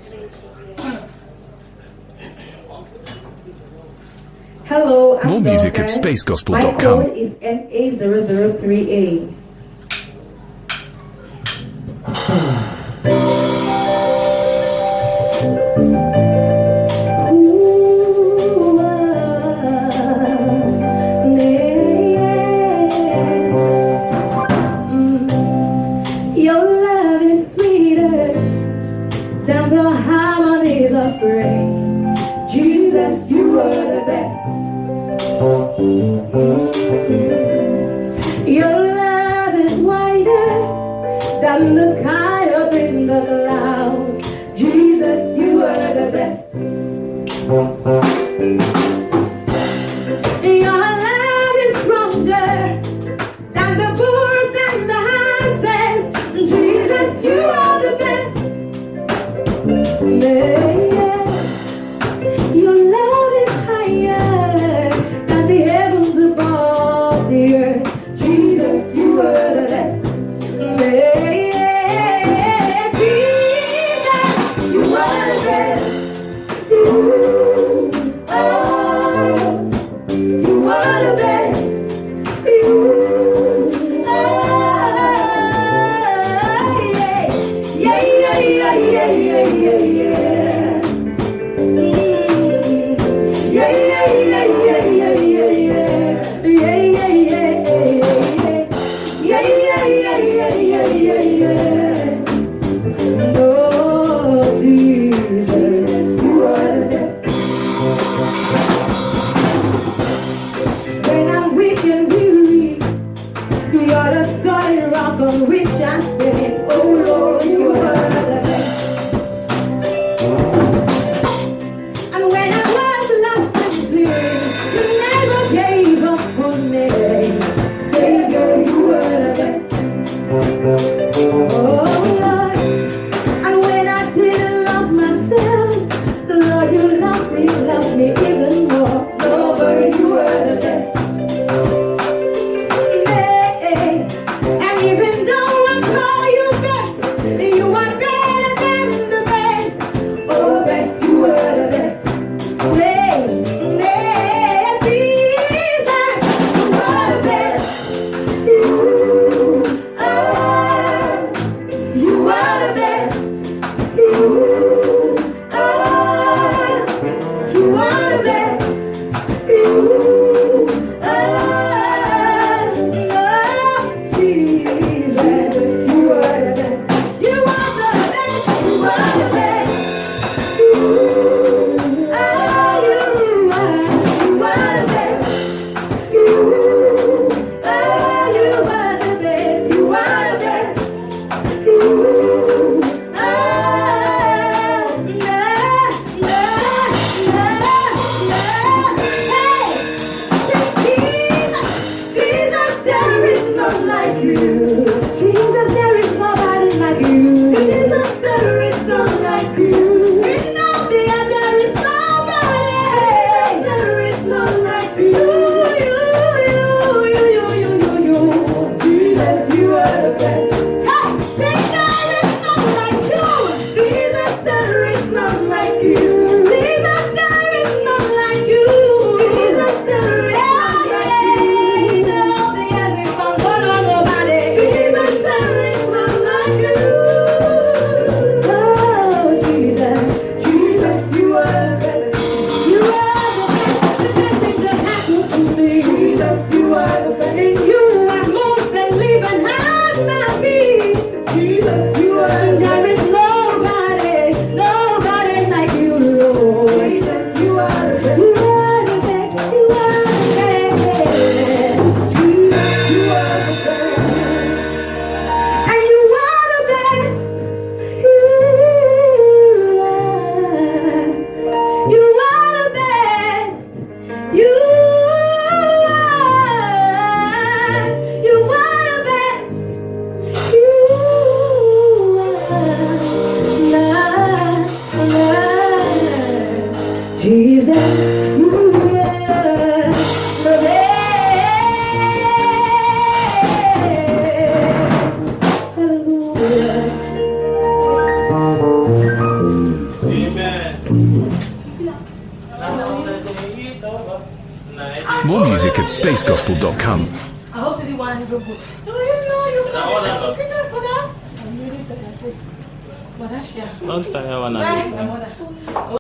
Hello, I'm More music Dorcas. at spacegospel.com. My code is NA003A. Your love is sweeter than the harmonies of rain. Jesus, you are the best. Your love is wider than the sky up in the clouds. Jesus, you are the best. Your love is stronger than the bulls and the horses. Jesus, you are the best. Your love is higher than the heavens above the earth. Jesus, you are the best. Jesus, you are the best. You are the best. When I'm weak and weary, you are the solid rock on which I stand. Oh Lord, you are the best. And when I was lost and fear, you never gave up on me. Savior, you are the best. Oh Lord, and when I didn't love myself, the Lord, you loved me even more. Lord, you are the best. And even though I call you best, you are better than the best. Oh, best, you are the best. Jesus, you are the best. You are the best. You are the best. Jesus, there is nobody like you. Jesus, there is none like More music at spacegospel.com. I hope you want to go good. No, you can't. For that? For that, yeah. Don't tell her one of these. Bye, my mother.